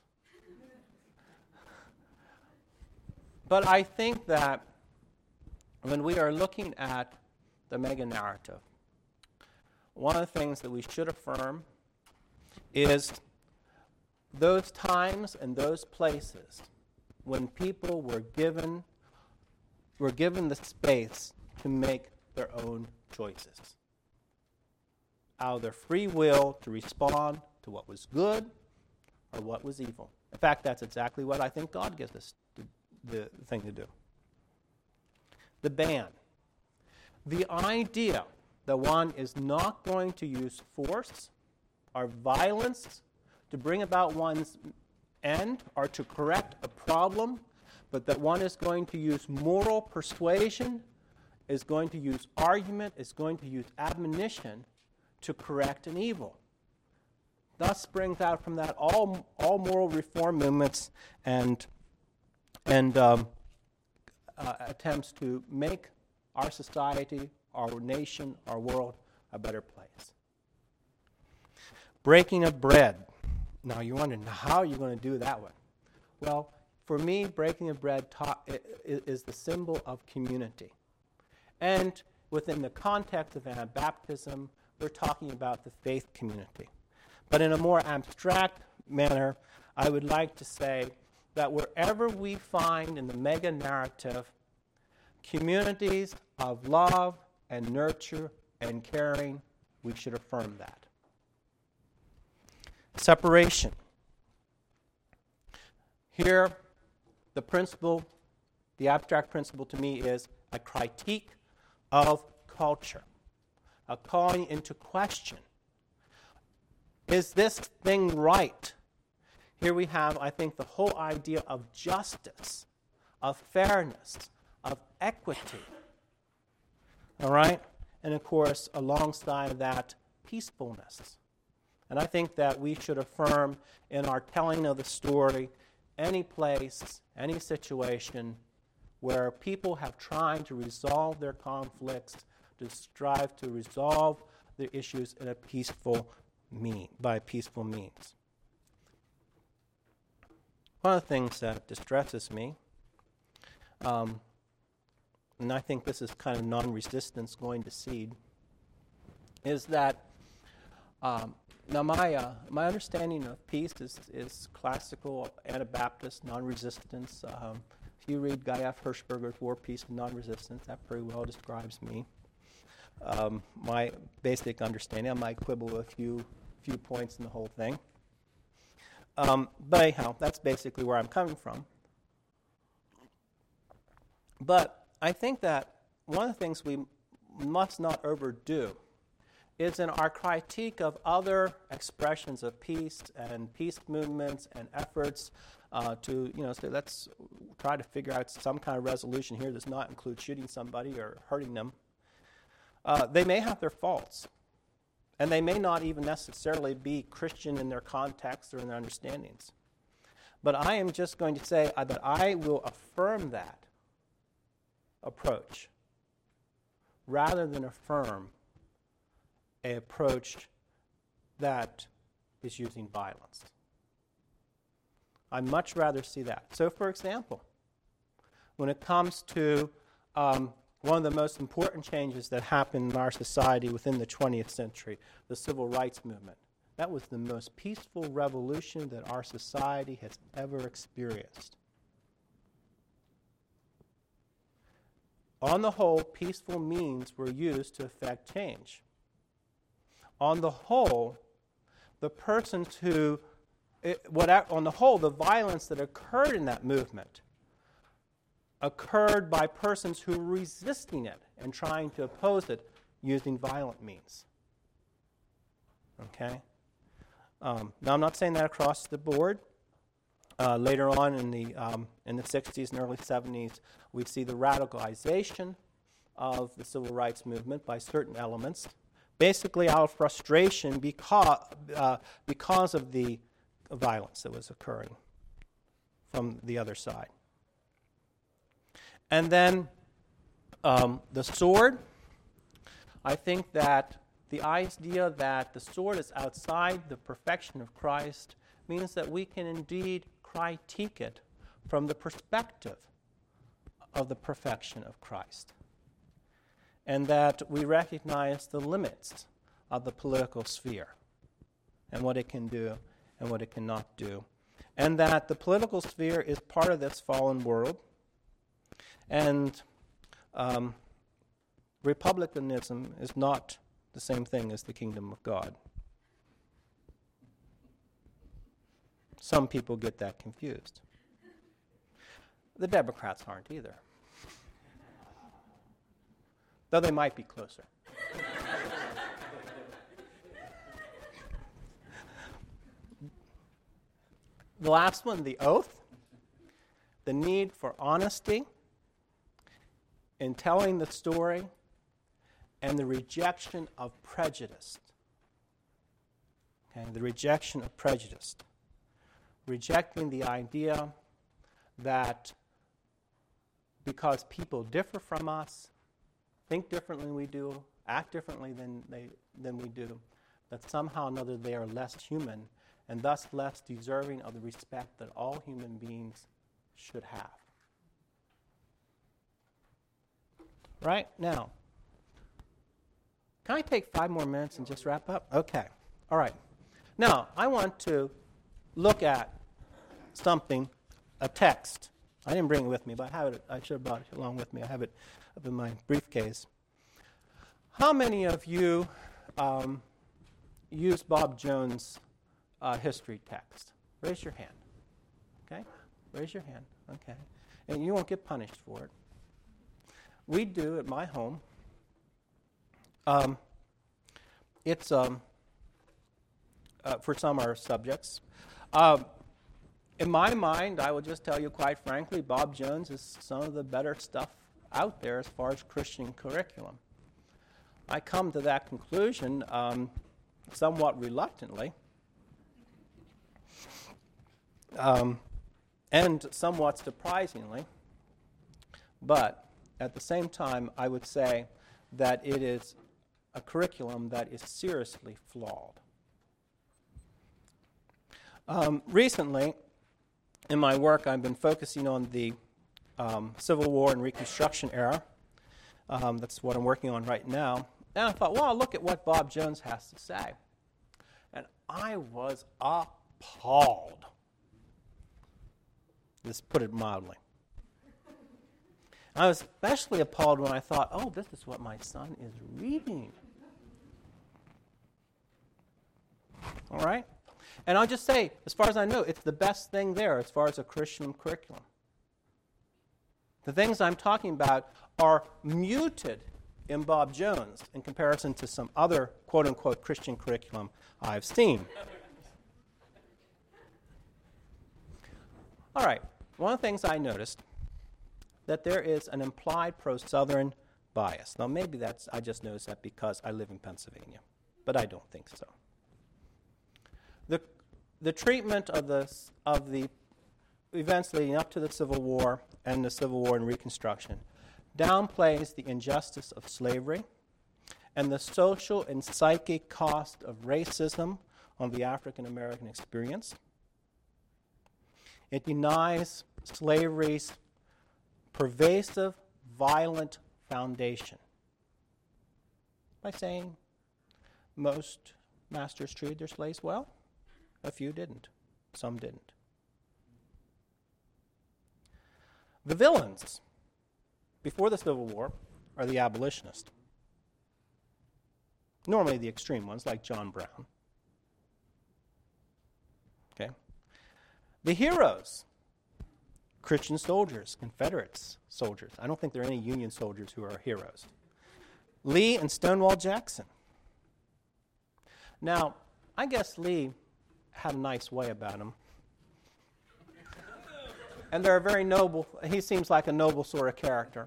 But I think that when we are looking at the mega-narrative, one of the things that we should affirm is those times and those places when people were given were given the space to make their own choices out of their free will to respond to what was good or what was evil. In fact, that's exactly what I think God gives us to, the thing to do. The ban. The idea that one is not going to use force or violence to bring about one's end or to correct a problem, but that one is going to use moral persuasion, is going to use argument, is going to use admonition to correct an evil. Thus springs out from that all, all moral reform movements and, and um, uh, attempts to make our society, our nation, our world a better place. Breaking of bread. Now you're wondering, how are you going to do that one? Well, for me, breaking of bread ta- is the symbol of community. And within the context of Anabaptism, we're talking about the faith community. But in a more abstract manner, I would like to say that wherever we find in the mega-narrative communities of love and nurture and caring, we should affirm that. Separation. Here, the principle, the abstract principle to me is a critique of culture. a calling into question. Is this thing right? Here we have, I think, the whole idea of justice, of fairness, of equity. All right? And of course, alongside that, peacefulness. And I think that we should affirm in our telling of the story any place, any situation where people have tried to resolve their conflicts, to strive to resolve their issues in a peaceful mean, by peaceful means. One of the things that distresses me, um, and I think this is kind of non-resistance going to seed, is that um, now my uh, my understanding of peace is, is classical Anabaptist non-resistance. Um, if you read Guy F. Hirschberger's War, Peace, and Non-Resistance, that pretty well describes me. Um, my basic understanding, I might quibble with a few few points in the whole thing. Um, but anyhow, that's basically where I'm coming from. But I think that one of the things we must not overdo is in our critique of other expressions of peace and peace movements and efforts uh, to, you know, say let's try to figure out some kind of resolution here that does not include shooting somebody or hurting them. Uh, they may have their faults, and they may not even necessarily be Christian in their context or in their understandings. But I am just going to say uh, that I will affirm that approach rather than affirm an approach that is using violence. I'd much rather see that. So, for example, when it comes to um, one of the most important changes that happened in our society within the twentieth century, the civil rights movement, that was the most peaceful revolution that our society has ever experienced. On the whole, peaceful means were used to effect change. On the whole, the persons who, it, what, on the whole, the violence that occurred in that movement occurred by persons who were resisting it and trying to oppose it using violent means. Okay? Um, now, I'm not saying that across the board. Uh, later on in the um, in the sixties and early seventies, we see the radicalization of the civil rights movement by certain elements, basically out of frustration because, uh, because of the violence that was occurring from the other side. And then um, the sword, I think that the idea that the sword is outside the perfection of Christ means that we can indeed critique it from the perspective of the perfection of Christ. And that we recognize the limits of the political sphere and what it can do and what it cannot do. And that the political sphere is part of this fallen world. And um, republicanism is not the same thing as the kingdom of God. Some people get that confused. The Democrats aren't either. Though they might be closer. The last one, the oath. The need for honesty in telling the story and the rejection of prejudice. Okay, the rejection of prejudice. Rejecting the idea that because people differ from us, think differently than we do, act differently than they than we do, that somehow or another they are less human and thus less deserving of the respect that all human beings should have. Right? Now, can I take five more minutes and just wrap up? Okay. All right. Now, I want to look at something, a text. I didn't bring it with me, but I have it. I should have brought it along with me. I have it up in my briefcase. How many of you um, use Bob Jones' uh, history text? Raise your hand. Okay? Raise your hand. Okay. And you won't get punished for it. We do at my home. Um, it's um, uh, for some are subjects. Uh, in my mind, I will just tell you quite frankly, Bob Jones is some of the better stuff out there as far as Christian curriculum. I come to that conclusion um, somewhat reluctantly um, and somewhat surprisingly, but at the same time, I would say that it is a curriculum that is seriously flawed. Um, recently, in my work, I've been focusing on the um, Civil War and Reconstruction era. Um, that's what I'm working on right now. And I thought, well, I'll look at what Bob Jones has to say. And I was appalled. Let's put it mildly. I was especially appalled when I thought, oh, this is what my son is reading. All right? And I'll just say, as far as I know, it's the best thing there as far as a Christian curriculum. The things I'm talking about are muted in Bob Jones in comparison to some other quote-unquote Christian curriculum I've seen. All right, one of the things I noticed, that there is an implied pro-Southern bias. Now maybe that's, I just noticed that because I live in Pennsylvania, but I don't think so. The, the treatment of the, of the events leading up to the Civil War and the Civil War and Reconstruction downplays the injustice of slavery and the social and psychic cost of racism on the African American experience. It denies slavery's pervasive, violent foundation by saying most masters treated their slaves well. A few didn't. Some didn't. The villains before the Civil War are the abolitionists. Normally the extreme ones, like John Brown. Okay. The heroes, Christian soldiers, Confederate soldiers. I don't think there are any Union soldiers who are heroes. Lee and Stonewall Jackson. Now, I guess Lee had a nice way about him. And they're a very noble, he seems like a noble sort of character.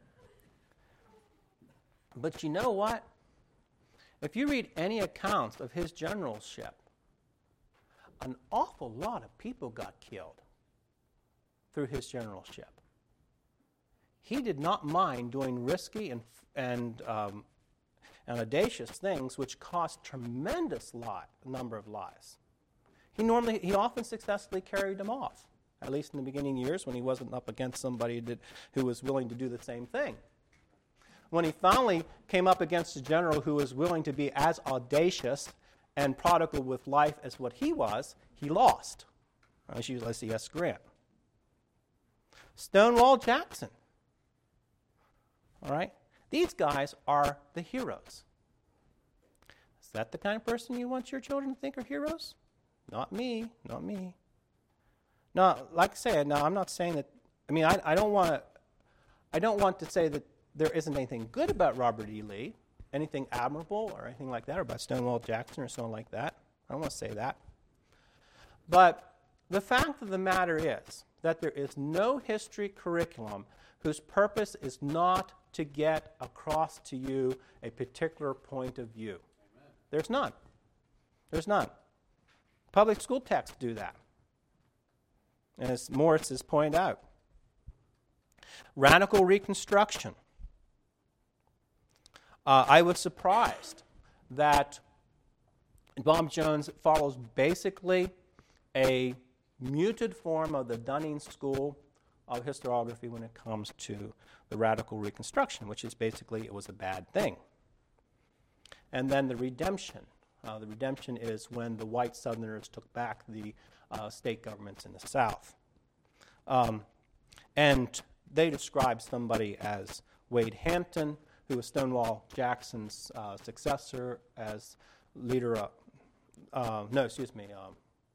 But you know what? If you read any accounts of his generalship, an awful lot of people got killed through his generalship. He did not mind doing risky and and um, and audacious things which cost tremendous lot, number of lives. He normally, he often successfully carried them off, at least in the beginning years when he wasn't up against somebody that, who was willing to do the same thing. When he finally came up against a general who was willing to be as audacious and prodigal with life as what he was, he lost. As Ulysses S. Grant. Stonewall Jackson. All right? These guys are the heroes. Is that the kind of person you want your children to think are heroes? Not me. Not me. Now, like I said, now I'm not saying that, I mean, I, I don't want to, I don't want to say that there isn't anything good about Robert E. Lee, anything admirable or anything like that, or about Stonewall Jackson or someone like that. I don't want to say that. But the fact of the matter is that there is no history curriculum whose purpose is not to get across to you a particular point of view. Amen. There's none. There's none. Public school texts do that. And as Morris has pointed out, radical reconstruction. Uh, I was surprised that Bob Jones follows basically a muted form of the Dunning School of historiography when it comes to the radical reconstruction, which is basically it was a bad thing. And then the redemption. Uh, the redemption is when the white Southerners took back the uh, state governments in the South. Um, and they describe somebody as Wade Hampton, who was Stonewall Jackson's uh, successor as leader of, uh, no, excuse me, um,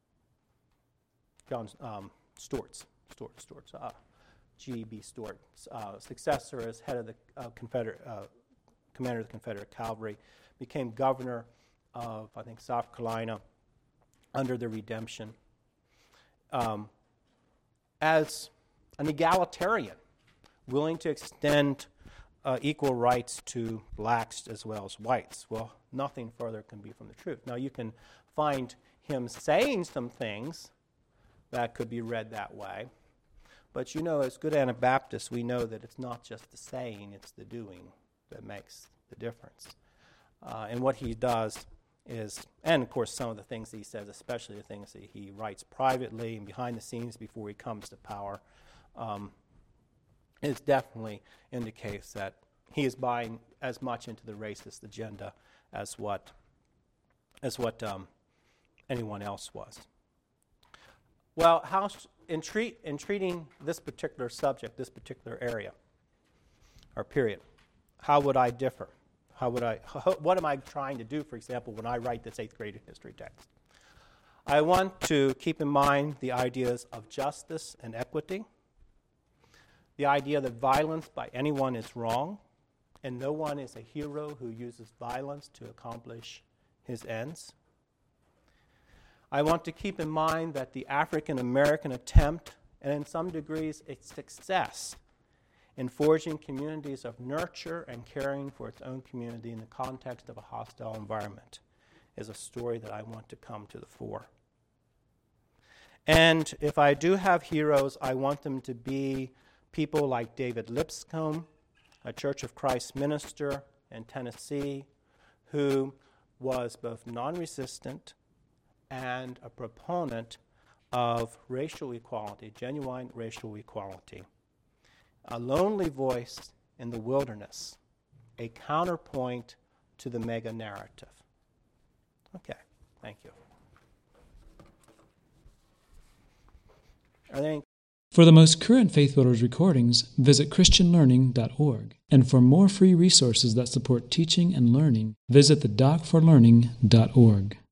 John um, Stuart's, Stuart, Stuart's, uh, G B Stuart's uh, successor as head of the uh, Confederate, uh, commander of the Confederate Cavalry, became governor of, I think, South Carolina under the Redemption um, as an egalitarian, willing to extend uh, equal rights to blacks as well as whites. Well, nothing further can be from the truth. Now, you can find him saying some things that could be read that way, but you know, as good Anabaptists, we know that it's not just the saying, it's the doing that makes the difference. Uh, and what he does is, and of course some of the things he says, especially the things that he writes privately and behind the scenes before he comes to power, um, it definitely indicates that he is buying as much into the racist agenda as what as what um, anyone else was. Well, how sh- in, treat, in treating this particular subject, this particular area, or period, how would I differ? How would I? How, what am I trying to do, for example, when I write this eighth grade history text? I want to keep in mind the ideas of justice and equity, the idea that violence by anyone is wrong, and no one is a hero who uses violence to accomplish his ends. I want to keep in mind that the African American attempt, and in some degrees its success, in forging communities of nurture and caring for its own community in the context of a hostile environment, is a story that I want to come to the fore. And if I do have heroes, I want them to be people like David Lipscomb, a Church of Christ minister in Tennessee, who was both non-resistant and a proponent of racial equality, genuine racial equality. A lonely voice in the wilderness, a counterpoint to the mega narrative. Okay, thank you. Are there any For the most current Faith Builders recordings, visit christian learning dot org. And for more free resources that support teaching and learning, visit the doc for learning dot org.